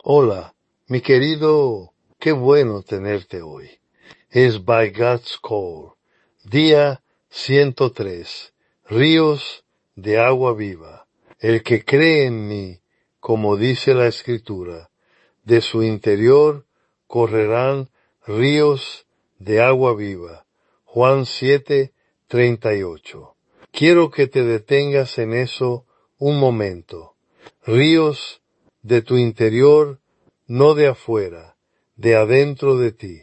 Hola, mi querido, qué bueno tenerte hoy. Es By God's Call, día 103, ríos de agua viva. El que cree en mí, como dice la Escritura, de su interior correrán ríos de agua viva. Juan 7:38. Quiero que te detengas en eso un momento. Ríos de tu interior, no de afuera, de adentro de ti.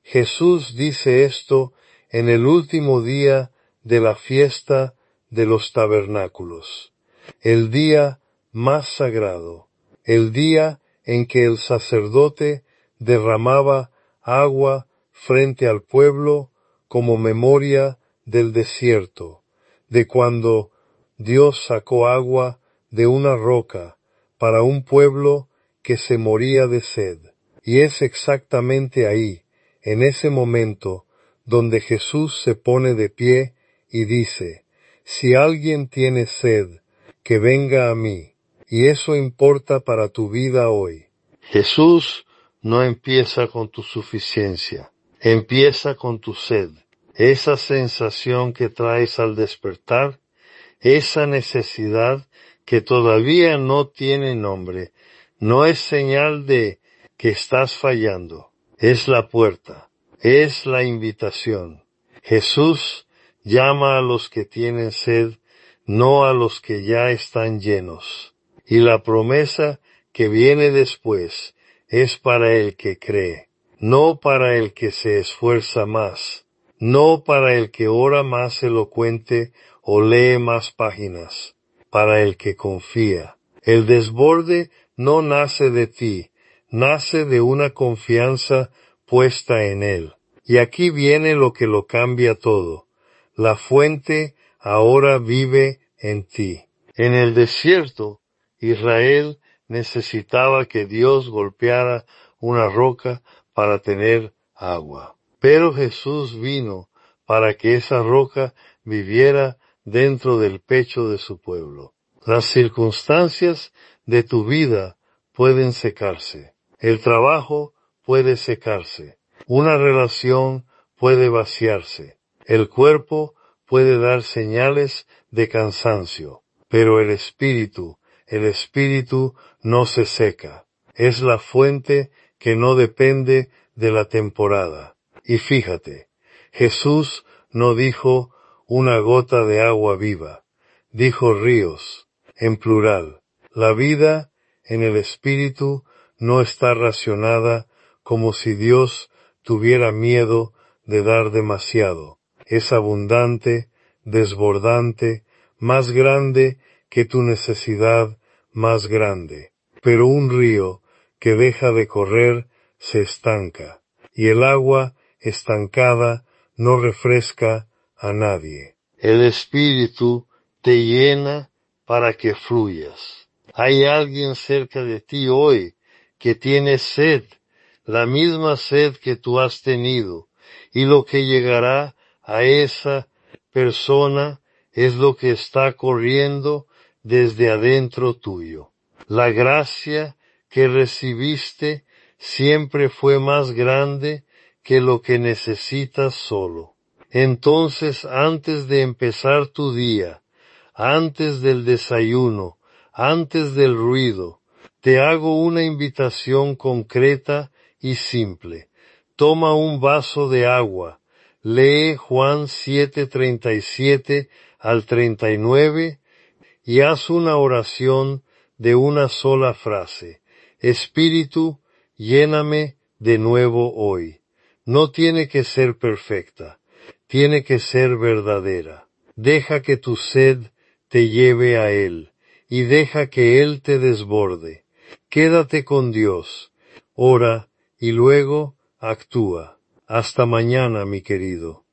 Jesús dice esto en el último día de la fiesta de los tabernáculos, el día más sagrado, el día en que el sacerdote derramaba agua frente al pueblo como memoria del desierto, de cuando Dios sacó agua de una roca para un pueblo que se moría de sed. Y es exactamente ahí, en ese momento, donde Jesús se pone de pie y dice, si alguien tiene sed, que venga a mí. Y eso importa para tu vida hoy. Jesús no empieza con tu suficiencia, empieza con tu sed. Esa sensación que traes al despertar, esa necesidad que todavía no tiene nombre, no es señal de que estás fallando. Es la puerta, es la invitación. Jesús llama a los que tienen sed, no a los que ya están llenos. Y la promesa que viene después es para el que cree, no para el que se esfuerza más, no para el que ora más elocuente o lee más páginas, para el que confía. El desborde no nace de ti, nace de una confianza puesta en Él. Y aquí viene lo que lo cambia todo. La fuente ahora vive en ti. En el desierto, Israel necesitaba que Dios golpeara una roca para tener agua. Pero Jesús vino para que esa roca viviera dentro del pecho de su pueblo. Las circunstancias de tu vida pueden secarse. El trabajo puede secarse. Una relación puede vaciarse. El cuerpo puede dar señales de cansancio. Pero el espíritu no se seca. Es la fuente que no depende de la temporada. Y fíjate, Jesús no dijo una gota de agua viva, dijo ríos, en plural. La vida en el espíritu no está racionada como si Dios tuviera miedo de dar demasiado. Es abundante, desbordante, más grande que tu necesidad más grande. Pero un río que deja de correr se estanca, y el agua estancada no refresca a nadie. El Espíritu te llena para que fluyas. Hay alguien cerca de ti hoy que tiene sed, la misma sed que tú has tenido, y lo que llegará a esa persona es lo que está corriendo desde adentro tuyo. La gracia que recibiste siempre fue más grande que lo que necesitas solo. Entonces, antes de empezar tu día, antes del desayuno, antes del ruido, te hago una invitación concreta y simple. Toma un vaso de agua, lee Juan 7:37 al 39 y haz una oración de una sola frase. Espíritu, lléname de nuevo hoy. No tiene que ser perfecta, tiene que ser verdadera. Deja que tu sed te lleve a Él, y deja que Él te desborde. Quédate con Dios, ora y luego actúa. Hasta mañana, mi querido.